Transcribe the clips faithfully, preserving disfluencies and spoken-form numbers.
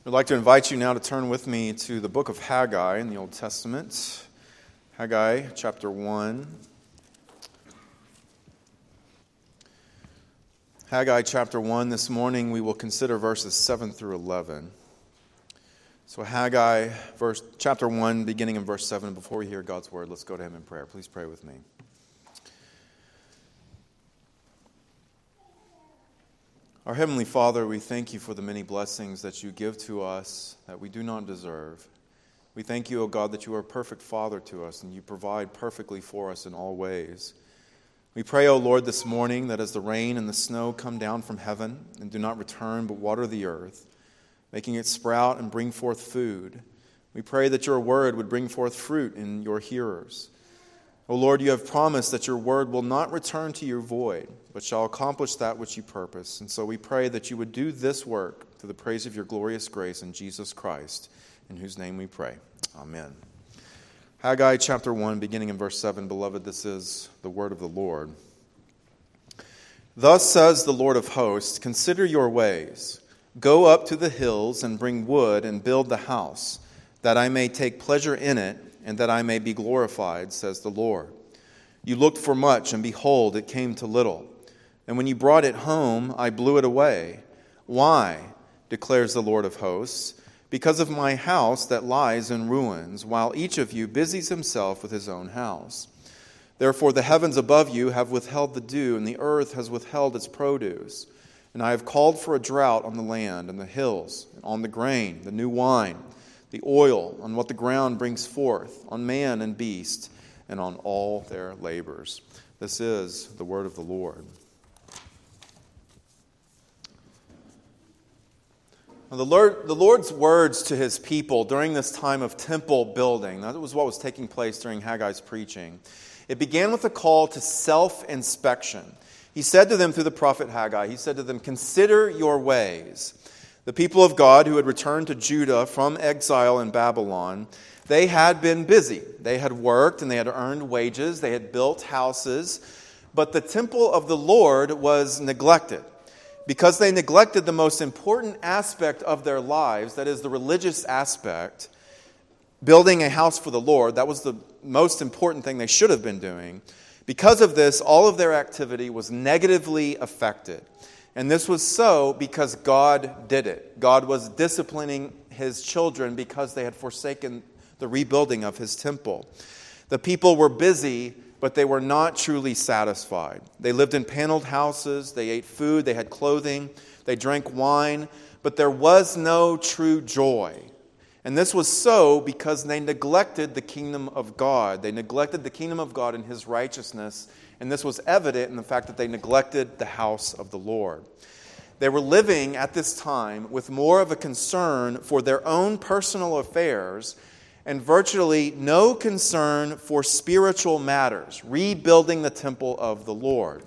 I'd like to invite you now to turn with me to the book of Haggai in the Old Testament. Haggai chapter one. Haggai chapter one, this morning we will consider verses seven through eleven. So Haggai verse, chapter one, beginning in verse seven. Before we hear God's word, let's go to him in prayer. Please pray with me. Our Heavenly Father, we thank you for the many blessings that you give to us that we do not deserve. We thank you, O God, that you are a perfect Father to us and you provide perfectly for us in all ways. We pray, O Lord, this morning that as the rain and the snow come down from heaven and do not return but water the earth, making it sprout and bring forth food, we pray that your word would bring forth fruit in your hearers. O Lord, you have promised that your word will not return to you void, but shall accomplish that which you purpose. And so we pray that you would do this work to the praise of your glorious grace in Jesus Christ, in whose name we pray. Amen. Haggai chapter one, beginning in verse seven. Beloved, this is the word of the Lord. Thus says the Lord of hosts, consider your ways. Go up to the hills and bring wood and build the house, that I may take pleasure in it, and that I may be glorified, says the Lord. You looked for much, and behold, it came to little. And when you brought it home, I blew it away. Why, declares the Lord of hosts? Because of my house that lies in ruins, while each of you busies himself with his own house. Therefore the heavens above you have withheld the dew, and the earth has withheld its produce. And I have called for a drought on the land and the hills, and on the grain, the new wine, the oil, on what the ground brings forth, on man and beast, and on all their labors. This is the word of the Lord. Now, the Lord, the Lord's words to his people during this time of temple building, that was what was taking place during Haggai's preaching. It began with a call to self-inspection. He said to them through the prophet Haggai, he said to them, consider your ways. The people of God who had returned to Judah from exile in Babylon, they had been busy. They had worked and they had earned wages. They had built houses. But the temple of the Lord was neglected. Because they neglected the most important aspect of their lives, that is the religious aspect, building a house for the Lord, that was the most important thing they should have been doing. Because of this, all of their activity was negatively affected. And this was so because God did it. God was disciplining his children because they had forsaken the rebuilding of his temple. The people were busy, but they were not truly satisfied. They lived in paneled houses, they ate food, they had clothing, they drank wine, but there was no true joy. And this was so because they neglected the kingdom of God. They neglected the kingdom of God and his righteousness. And this was evident in the fact that they neglected the house of the Lord. They were living at this time with more of a concern for their own personal affairs and virtually no concern for spiritual matters, rebuilding the temple of the Lord.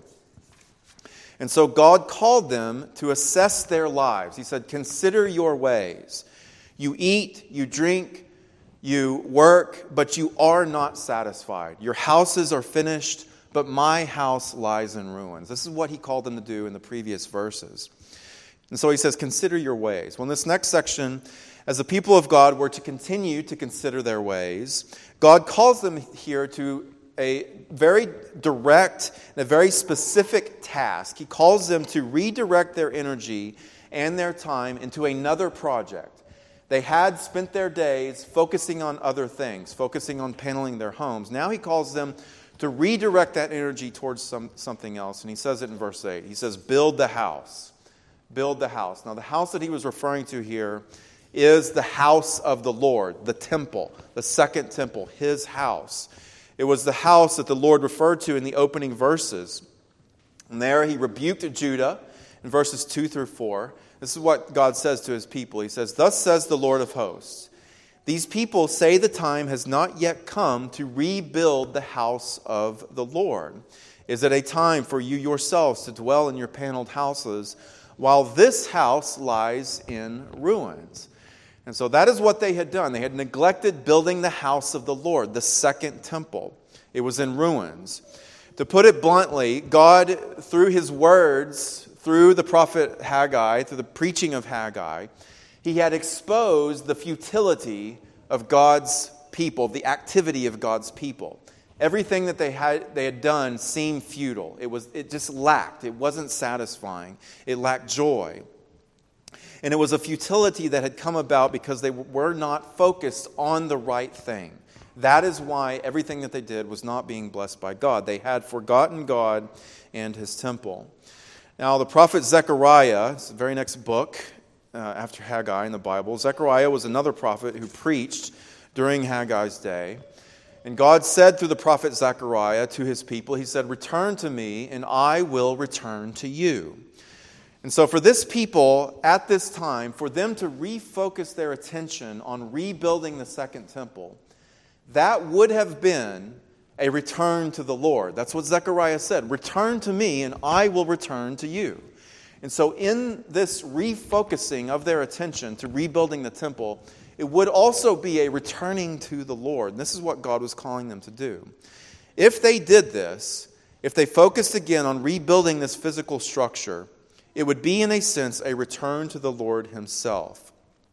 And so God called them to assess their lives. He said, consider your ways. You eat, you drink, you work, but you are not satisfied. Your houses are finished, but my house lies in ruins. This is what he called them to do in the previous verses. And so he says, consider your ways. Well, in this next section, as the people of God were to continue to consider their ways, God calls them here to a very direct and a very specific task. He calls them to redirect their energy and their time into another project. They had spent their days focusing on other things, focusing on paneling their homes. Now he calls them to redirect that energy towards some, something else. And he says it in verse eight. He says, build the house. Build the house. Now the house that he was referring to here is the house of the Lord, the temple, the second temple, his house. It was the house that the Lord referred to in the opening verses. And there he rebuked Judah in verses two through four. This is what God says to his people. He says, thus says the Lord of hosts, these people say the time has not yet come to rebuild the house of the Lord. Is it a time for you yourselves to dwell in your paneled houses while this house lies in ruins? And so that is what they had done. They had neglected building the house of the Lord, the second temple. It was in ruins. To put it bluntly, God, through his words, through the prophet Haggai, through the preaching of Haggai, He had exposed the futility of God's people, the activity of God's people. Everything that they had they had done seemed futile. It was it just lacked. It wasn't satisfying. It lacked joy. And it was a futility that had come about because they were not focused on the right thing. That is why everything that they did was not being blessed by God. They had forgotten God and His temple. Now, the prophet Zechariah, it's the very next book uh, after Haggai in the Bible. Zechariah was another prophet who preached during Haggai's day. And God said through the prophet Zechariah to His people, He said, "Return to me, and I will return to you." And so for this people at this time, for them to refocus their attention on rebuilding the second temple, that would have been a return to the Lord. That's what Zechariah said. "Return to me, and I will return to you." And so in this refocusing of their attention to rebuilding the temple, it would also be a returning to the Lord. And this is what God was calling them to do. If they did this, if they focused again on rebuilding this physical structure, it would be, in a sense, a return to the Lord Himself.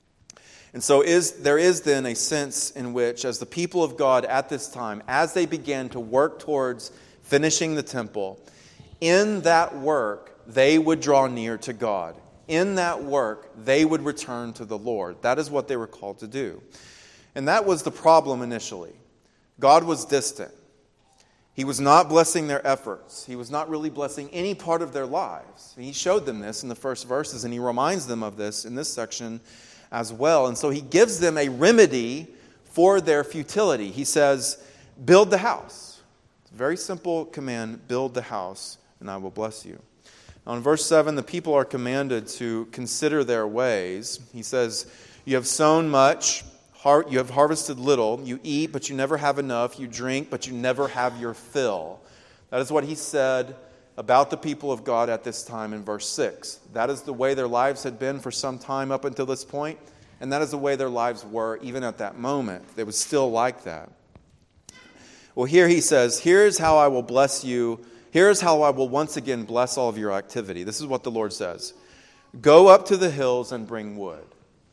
And so is, there is then a sense in which, as the people of God at this time, as they began to work towards finishing the temple, in that work, they would draw near to God. In that work, they would return to the Lord. That is what they were called to do. And that was the problem initially. God was distant. He was not blessing their efforts. He was not really blessing any part of their lives. He showed them this in the first verses, and He reminds them of this in this section as well. And so He gives them a remedy for their futility. He says, build the house. It's a very simple command, build the house, and I will bless you. Now in verse seven, the people are commanded to consider their ways. He says, you have sown much, you have harvested little, you eat, but you never have enough, you drink, but you never have your fill. That is what He said about the people of God at this time in verse six. That is the way their lives had been for some time up until this point, and that is the way their lives were even at that moment. They was still like that. Well, here He says, here's how I will bless you. Here's how I will once again bless all of your activity. This is what the Lord says. Go up to the hills and bring wood.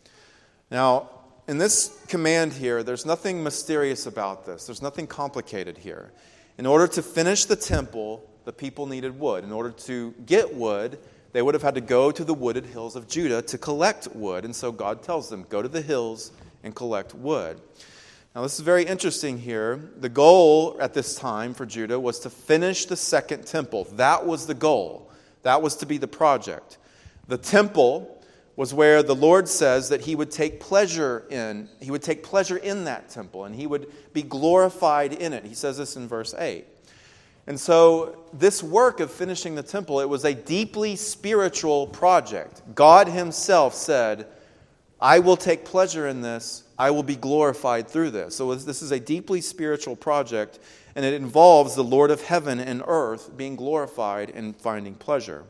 Now, in this command here, there's nothing mysterious about this. There's nothing complicated here. In order to finish the temple, the people needed wood. In order to get wood, they would have had to go to the wooded hills of Judah to collect wood. And so God tells them, go to the hills and collect wood. Now this is very interesting here. The goal at this time for Judah was to finish the second temple. That was the goal. That was to be the project. The temple was where the Lord says that He would take pleasure in. He would take pleasure in that temple, and He would be glorified in it. He says this in verse eight. And so this work of finishing the temple, it was a deeply spiritual project. God Himself said, I will take pleasure in this. I will be glorified through this. So this is a deeply spiritual project, and it involves the Lord of heaven and earth being glorified and finding pleasure.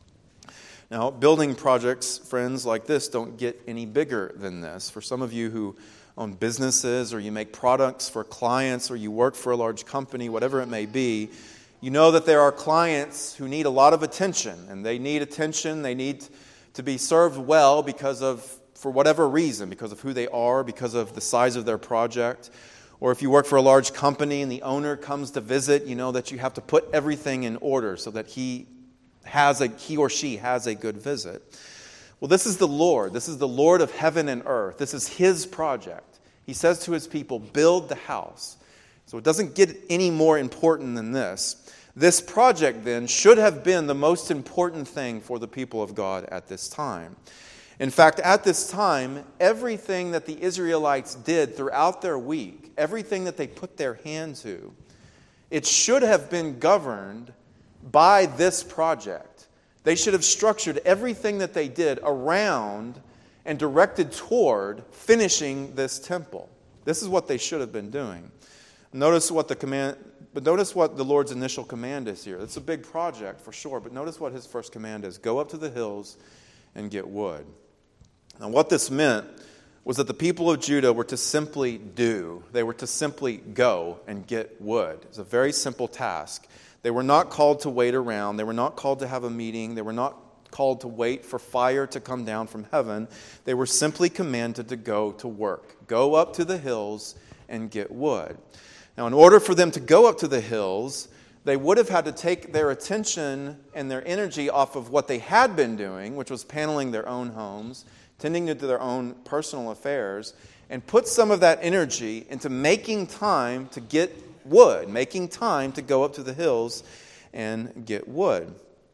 Now, building projects, friends, like this don't get any bigger than this. For some of you who own businesses, or you make products for clients, or you work for a large company, whatever it may be, you know that there are clients who need a lot of attention, and they need attention, they need to be served well because of, for whatever reason, because of who they are, because of the size of their project. Or if you work for a large company and the owner comes to visit, you know that you have to put everything in order so that he has a he or she has a good visit. Well, this is the Lord. This is the Lord of heaven and earth. This is His project. He says to His people, build the house. So it doesn't get any more important than this. This project then should have been the most important thing for the people of God at this time. In fact, at this time, everything that the Israelites did throughout their week, everything that they put their hand to, it should have been governed by this project. They should have structured everything that they did around and directed toward finishing this temple. This is what they should have been doing. Notice what the command, but notice what the Lord's initial command is here. It's a big project for sure, but notice what His first command is. Go up to the hills and get wood. Now what this meant was that the people of Judah were to simply do. They were to simply go and get wood. It's a very simple task. They were not called to wait around. They were not called to have a meeting. They were not called to wait for fire to come down from heaven. They were simply commanded to go to work. Go up to the hills and get wood. Now, in order for them to go up to the hills, they would have had to take their attention and their energy off of what they had been doing, which was paneling their own homes, tending to their own personal affairs, and put some of that energy into making time to get wood, making time to go up to the hills and get wood.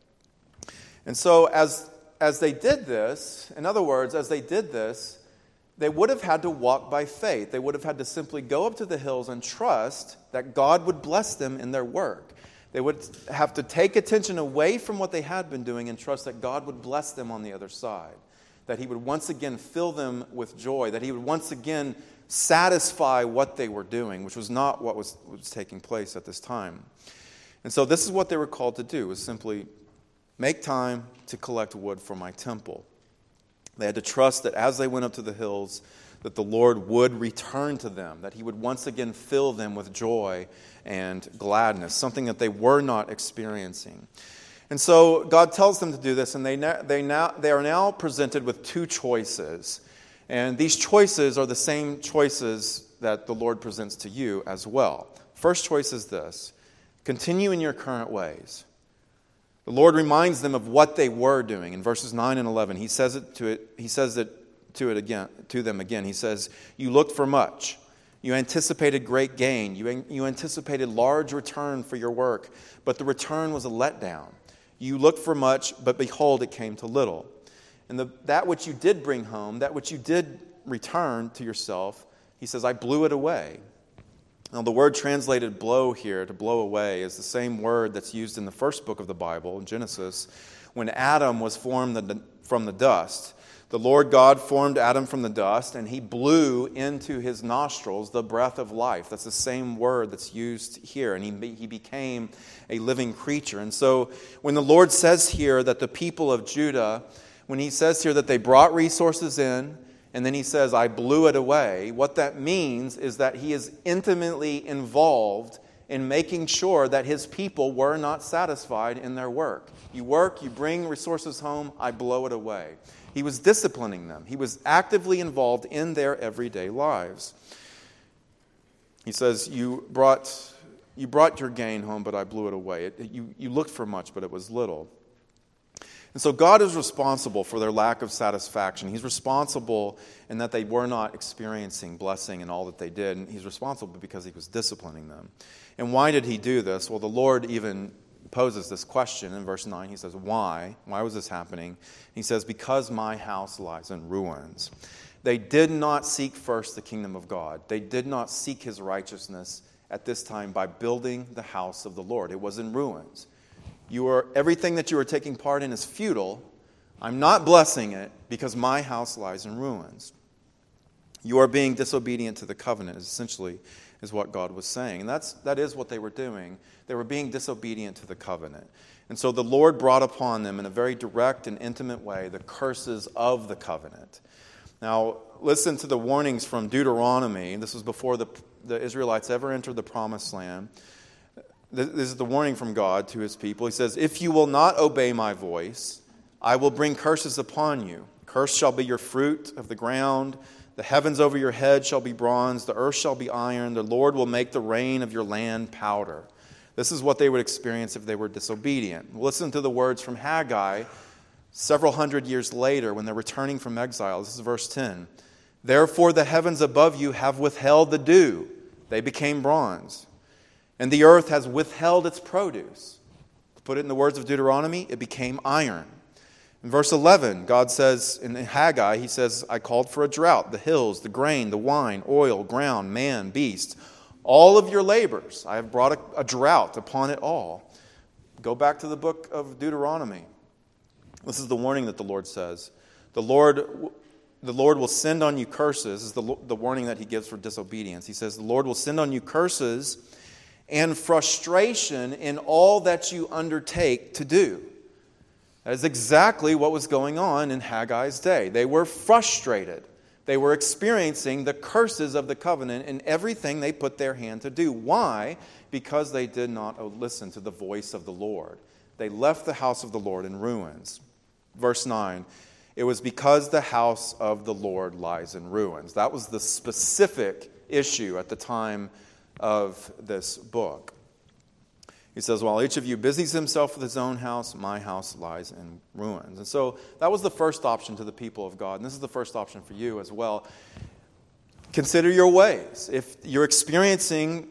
And so as, as they did this, in other words, as they did this, they would have had to walk by faith. They would have had to simply go up to the hills and trust that God would bless them in their work. They would have to take attention away from what they had been doing and trust that God would bless them on the other side. That He would once again fill them with joy. That He would once again satisfy what they were doing, which was not what was, was taking place at this time. And so this is what they were called to do, was simply make time to collect wood for my temple. They had to trust that as they went up to the hills, that the Lord would return to them, that He would once again fill them with joy and gladness, something that they were not experiencing. And so God tells them to do this, and they they now they are now presented with two choices. And these choices are the same choices that the Lord presents to you as well. First choice is this: continue in your current ways. The Lord reminds them of what they were doing. In verses nine and eleven, He says it to it, He says it to it again, to them again. He says, "You looked for much. You anticipated great gain. You, you anticipated large return for your work, but the return was a letdown. You looked for much, but behold, it came to little. And the, that which you did bring home, that which you did return to yourself," He says, "I blew it away." Now, the word translated blow here, to blow away, is the same word that's used in the first book of the Bible, in Genesis, when Adam was formed from the dust. The Lord God formed Adam from the dust, and He blew into his nostrils the breath of life. That's the same word that's used here, and he, he became a living creature. And so when the Lord says here that the people of Judah, when He says here that they brought resources in, and then He says, "I blew it away," what that means is that He is intimately involved in making sure that His people were not satisfied in their work. You work, you bring resources home, I blow it away. He was disciplining them. He was actively involved in their everyday lives. He says, you brought you brought your gain home, but I blew it away. It, you, you looked for much, but it was little. And so God is responsible for their lack of satisfaction. He's responsible in that they were not experiencing blessing in all that they did. And He's responsible because He was disciplining them. And why did He do this? Well, the Lord even poses this question in verse nine. He says, why? Why was this happening? He says, because my house lies in ruins. They did not seek first the kingdom of God. They did not seek His righteousness at this time by building the house of the Lord. It was in ruins. You are, everything that you are taking part in is futile. I'm not blessing it because my house lies in ruins. You are being disobedient to the covenant, essentially, is what God was saying. And that's, that is what they were doing. They were being disobedient to the covenant. And so the Lord brought upon them in a very direct and intimate way the curses of the covenant. Now, listen to the warnings from Deuteronomy. This was before the, the Israelites ever entered the promised land. This is the warning from God to His people. He says, if you will not obey my voice, I will bring curses upon you. Cursed shall be your fruit of the ground. The heavens over your head shall be bronze. The earth shall be iron. The Lord will make the rain of your land powder. This is what they would experience if they were disobedient. Listen to the words from Haggai several hundred years later when they're returning from exile. This is verse ten. Therefore the heavens above you have withheld the dew. They became bronze. And the earth has withheld its produce. To put it in the words of Deuteronomy, it became iron. In verse eleven, God says, in Haggai, He says, I called for a drought, the hills, the grain, the wine, oil, ground, man, beast. All of your labors, I have brought a, a drought upon it all. Go back to the book of Deuteronomy. This is the warning that the Lord says. The Lord, the Lord will send on you curses. This is the, the warning that He gives for disobedience. He says, the Lord will send on you curses and frustration in all that you undertake to do. That is exactly what was going on in Haggai's day. They were frustrated. They were experiencing the curses of the covenant in everything they put their hand to do. Why? Because they did not listen to the voice of the Lord. They left the house of the Lord in ruins. Verse nine, it was because the house of the Lord lies in ruins. That was the specific issue at the time of this book. He says, while each of you busies himself with his own house, my house lies in ruins. And so that was the first option to the people of God. And this is the first option for you as well. Consider your ways. If you're experiencing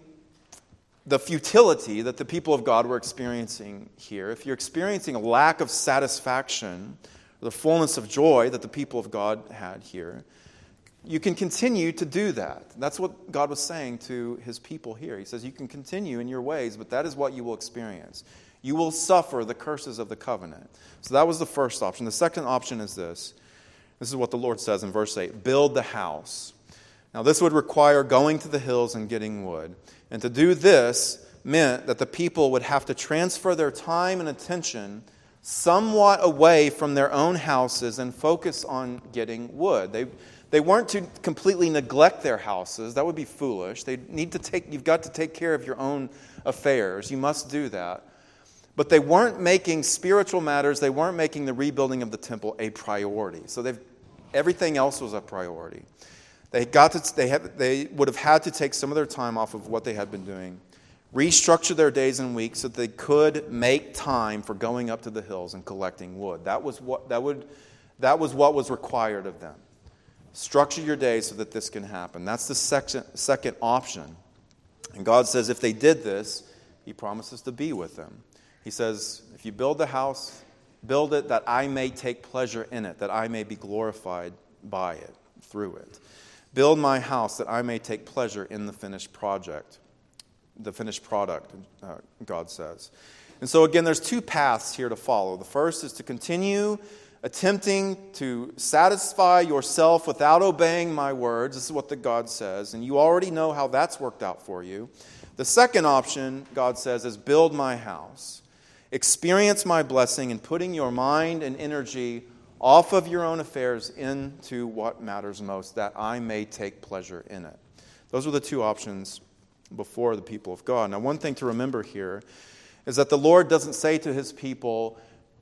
the futility that the people of God were experiencing here, if you're experiencing a lack of satisfaction, the fullness of joy that the people of God had here, you can continue to do that. That's what God was saying to his people here. He says you can continue in your ways, but that is what you will experience. You will suffer the curses of the covenant. So that was the first option. The second option is this. This is what the Lord says in verse eight. Build the house. Now this would require going to the hills and getting wood. And to do this meant that the people would have to transfer their time and attention somewhat away from their own houses and focus on getting wood. They They weren't to completely neglect their houses. That would be foolish. They need to take. You've got to take care of your own affairs. You must do that. But they weren't making spiritual matters. They weren't making the rebuilding of the temple a priority. So they've, everything else was a priority. They got to. They had. They would have had to take some of their time off of what they had been doing, restructure their days and weeks so that they could make time for going up to the hills and collecting wood. That was what. That would. That was what was required of them. Structure your day so that this can happen. That's the second, second option. And God says if they did this, he promises to be with them. He says, if you build the house, build it that I may take pleasure in it, that I may be glorified by it, through it. Build my house that I may take pleasure in the finished project, the finished product, uh, God says. And so again, there's two paths here to follow. The first is to continue attempting to satisfy yourself without obeying my words. This is what the God says. And you already know how that's worked out for you. The second option, God says, is build my house. Experience my blessing in putting your mind and energy off of your own affairs into what matters most, that I may take pleasure in it. Those were the two options before the people of God. Now, one thing to remember here is that the Lord doesn't say to his people,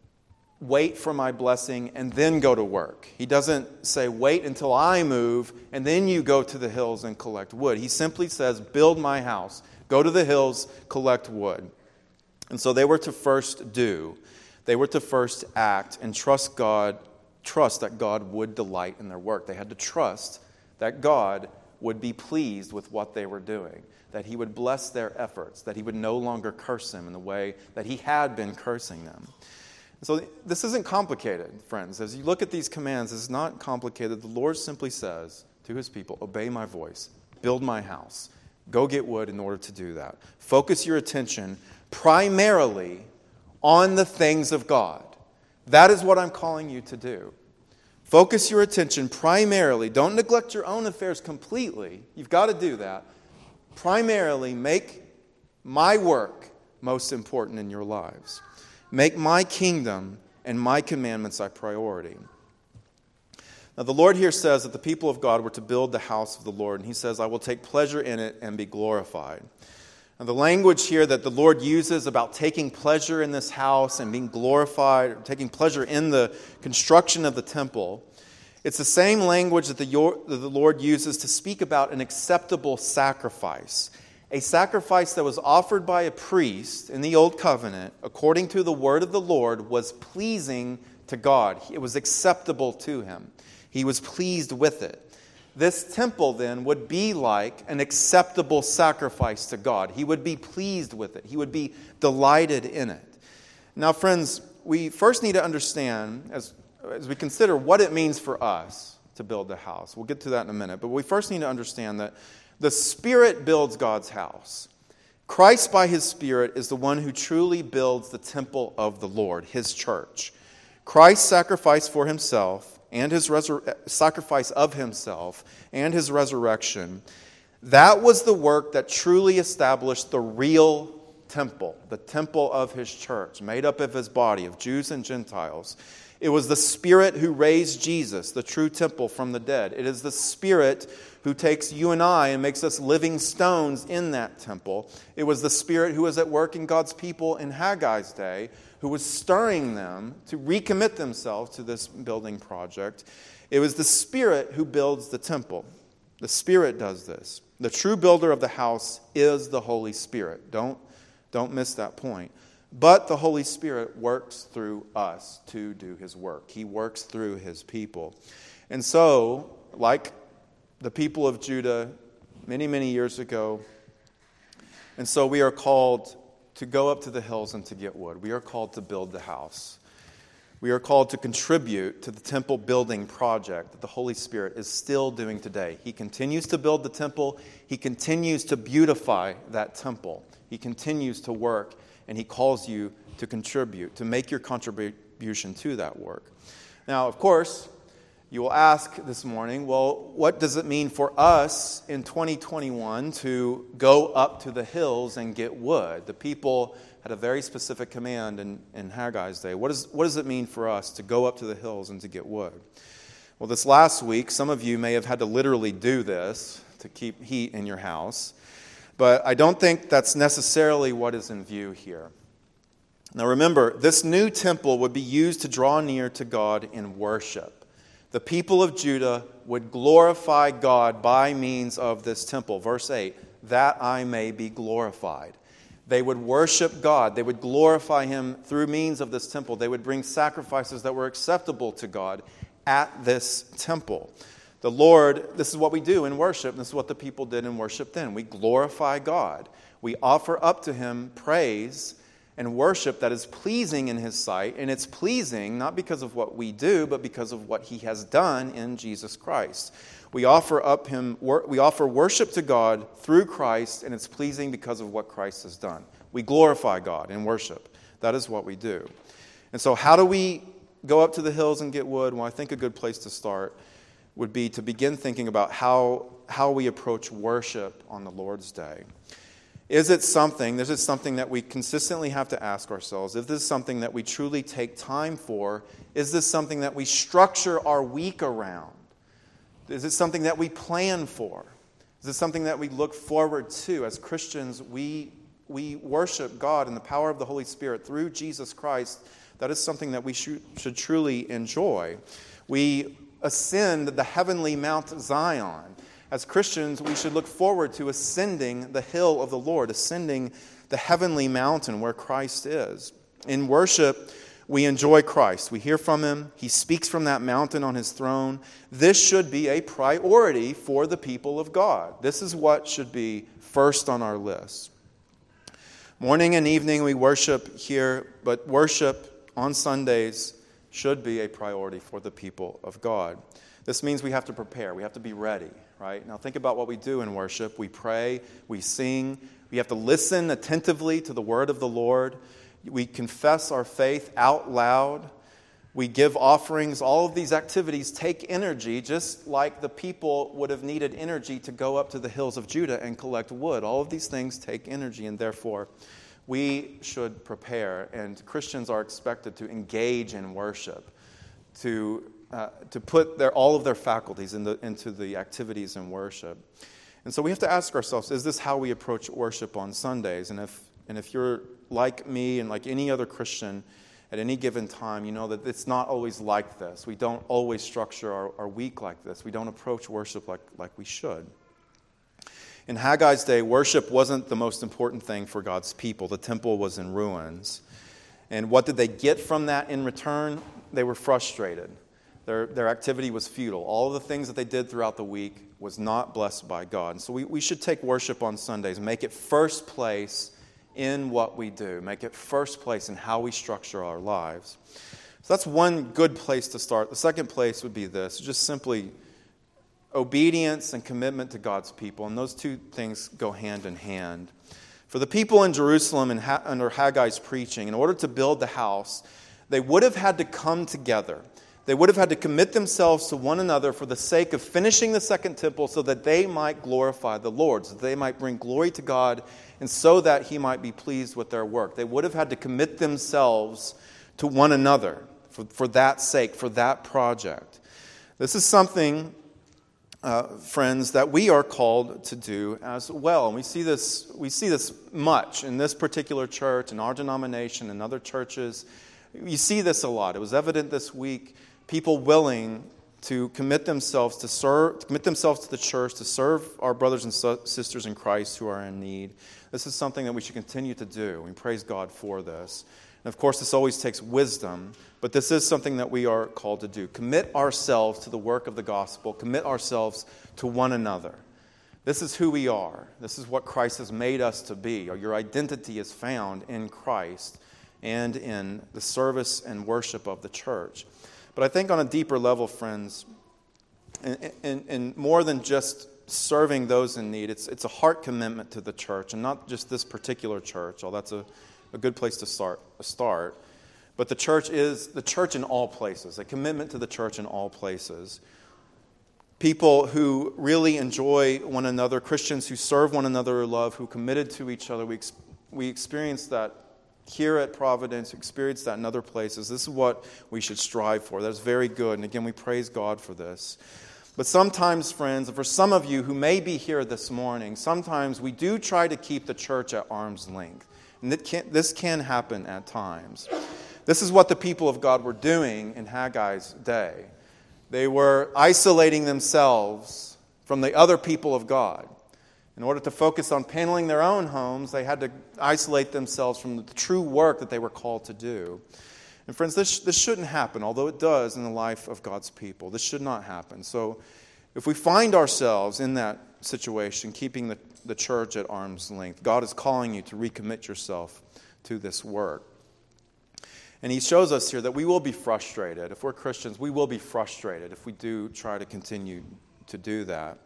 wait for my blessing and then go to work. He doesn't say, wait until I move and then you go to the hills and collect wood. He simply says, build my house. Go to the hills, collect wood. And so they were to first do. They were to first act and trust God, trust that God would delight in their work. They had to trust that God would be pleased with what they were doing, that he would bless their efforts, that he would no longer curse them in the way that he had been cursing them. So this isn't complicated, friends. As you look at these commands, it's not complicated. The Lord simply says to his people, obey my voice, build my house, go get wood in order to do that. Focus your attention primarily on the things of God. That is what I'm calling you to do. Focus your attention primarily. Don't neglect your own affairs completely. You've got to do that. Primarily make my work most important in your lives. Make my kingdom and my commandments a priority. Now the Lord here says that the people of God were to build the house of the Lord. And he says, I will take pleasure in it and be glorified. Now the language here that the Lord uses about taking pleasure in this house and being glorified, taking pleasure in the construction of the temple, it's the same language that the, that the Lord uses to speak about an acceptable sacrifice. A sacrifice that was offered by a priest in the Old Covenant, according to the word of the Lord, was pleasing to God. It was acceptable to him. He was pleased with it. This temple then would be like an acceptable sacrifice to God. He would be pleased with it. He would be delighted in it. Now, friends, we first need to understand, as, as we consider what it means for us to build the house. We'll get to that in a minute. But we first need to understand that the Spirit builds God's house. Christ, by his Spirit, is the one who truly builds the temple of the Lord, his church. Christ's sacrifice for himself and his resur- sacrifice of himself and his resurrection, that was the work that truly established the real temple, the temple of his church, made up of his body, of Jews and Gentiles. It was the Spirit who raised Jesus, the true temple, from the dead. It is the Spirit who takes you and I and makes us living stones in that temple. It was the Spirit who was at work in God's people in Haggai's day, who was stirring them to recommit themselves to this building project. It was the Spirit who builds the temple. The Spirit does this. The true builder of the house is the Holy Spirit. Don't, don't miss that point. But the Holy Spirit works through us to do His work. He works through His people. And so, like the people of Judah many, many years ago, and so we are called to go up to the hills and to get wood. We are called to build the house. We are called to contribute to the temple building project that the Holy Spirit is still doing today. He continues to build the temple. He continues to beautify that temple. He continues to work. And He calls you to contribute, to make your contribution to that work. Now, of course, you will ask this morning, well, what does it mean for us in twenty twenty-one to go up to the hills and get wood? The people had a very specific command in, in Haggai's day. What, is, what does it mean for us to go up to the hills and to get wood? Well, this last week, some of you may have had to literally do this to keep heat in your house. But I don't think that's necessarily what is in view here. Now remember, this new temple would be used to draw near to God in worship. The people of Judah would glorify God by means of this temple. Verse eight, that I may be glorified. They would worship God. They would glorify Him through means of this temple. They would bring sacrifices that were acceptable to God at this temple. The Lord, this is what we do in worship. This is what the people did in worship then. We glorify God. We offer up to Him praise and worship that is pleasing in His sight. And it's pleasing not because of what we do, but because of what He has done in Jesus Christ. We offer up Him. We offer worship to God through Christ, and it's pleasing because of what Christ has done. We glorify God in worship. That is what we do. And so how do we go up to the hills and get wood? Well, I think a good place to start would be to begin thinking about how, how we approach worship on the Lord's Day. Is it something, this is something that we consistently have to ask ourselves, if this is something that we truly take time for, is this something that we structure our week around? Is it something that we plan for? Is it something that we look forward to? As Christians, we, we worship God in the power of the Holy Spirit through Jesus Christ. That is something that we should, should truly enjoy. We ascend the heavenly Mount Zion. As Christians, we should look forward to ascending the hill of the Lord, ascending the heavenly mountain where Christ is. In worship, we enjoy Christ. We hear from Him. He speaks from that mountain on His throne. This should be a priority for the people of God. This is what should be first on our list. Morning and evening we worship here, but worship on Sundays should be a priority for the people of God. This means we have to prepare. We have to be ready, right? Now think about what we do in worship. We pray, we sing, we have to listen attentively to the word of the Lord. We confess our faith out loud. We give offerings. All of these activities take energy, just like the people would have needed energy to go up to the hills of Judah and collect wood. All of these things take energy, and therefore we should prepare, and Christians are expected to engage in worship, to uh, to put their all of their faculties in the, into the activities in worship. And so we have to ask ourselves, is this how we approach worship on Sundays? And if and if you're like me and like any other Christian at any given time, you know that it's not always like this. We don't always structure our, our week like this. We don't approach worship like, like we should. In Haggai's day, worship wasn't the most important thing for God's people. The temple was in ruins. And what did they get from that in return? They were frustrated. Their, their activity was futile. All of the things that they did throughout the week was not blessed by God. And so we, we should take worship on Sundays, make it first place in what we do, make it first place in how we structure our lives. So that's one good place to start. The second place would be this, just simply obedience and commitment to God's people, and those two things go hand in hand. For the people in Jerusalem and ha- under Haggai's preaching, in order to build the house, they would have had to come together. They would have had to commit themselves to one another for the sake of finishing the second temple so that they might glorify the Lord, so that they might bring glory to God, and so that He might be pleased with their work. They would have had to commit themselves to one another for, for that sake, for that project. This is something, uh, friends, that we are called to do as well. And we see this, we see this much in this particular church, in our denomination, in other churches. You see this a lot. It was evident this week. People willing to commit themselves to serve, to commit themselves to the church, to serve our brothers and sisters in Christ who are in need. This is something that we should continue to do. We praise God for this. And of course, this always takes wisdom, but this is something that we are called to do. Commit ourselves to the work of the gospel. Commit ourselves to one another. This is who we are. This is what Christ has made us to be. Or your identity is found in Christ and in the service and worship of the church. But I think on a deeper level, friends, and, and, and more than just serving those in need, it's, it's a heart commitment to the church, and not just this particular church, although that's a, a good place to start, a start. But the church is the church in all places, a commitment to the church in all places. People who really enjoy one another, Christians who serve one another in love, who committed to each other. We, ex- we experience that here at Providence, experience that in other places. This is what we should strive for. That's very good. And again, we praise God for this. But sometimes, friends, for some of you who may be here this morning, sometimes we do try to keep the church at arm's length. And it can, this can happen at times. This is what the people of God were doing in Haggai's day. They were isolating themselves from the other people of God. In order to focus on paneling their own homes, they had to isolate themselves from the true work that they were called to do. And friends, this, this shouldn't happen, although it does in the life of God's people. This should not happen. So if we find ourselves in that situation, keeping the, the church at arm's length, God is calling you to recommit yourself to this work. And he shows us here that we will be frustrated. If we're Christians, we will be frustrated if we do try to continue to do that.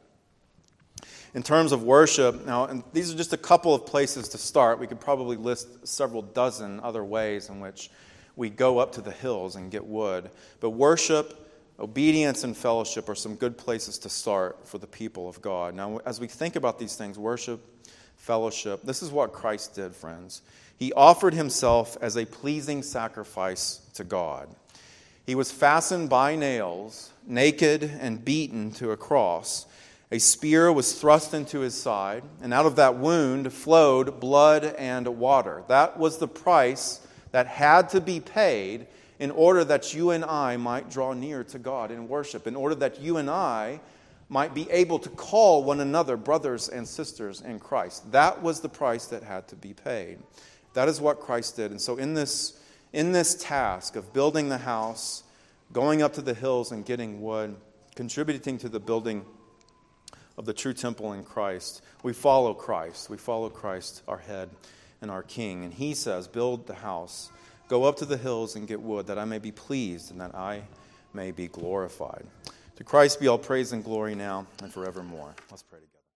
In terms of worship, now, and these are just a couple of places to start. We could probably list several dozen other ways in which we go up to the hills and get wood. But worship, obedience, and fellowship are some good places to start for the people of God. Now, as we think about these things, worship, fellowship, this is what Christ did, friends. He offered himself as a pleasing sacrifice to God. He was fastened by nails, naked and beaten to a cross. A spear was thrust into his side, and out of that wound flowed blood and water. That was the price that had to be paid in order that you and I might draw near to God in worship, in order that you and I might be able to call one another brothers and sisters in Christ. That was the price that had to be paid. That is what Christ did. And so in this, in this task of building the house, going up to the hills and getting wood, contributing to the building of the true temple in Christ, we follow Christ. We follow Christ, our head and our King. And he says, build the house, go up to the hills and get wood, that I may be pleased and that I may be glorified. To Christ be all praise and glory now and forevermore. Let's pray together.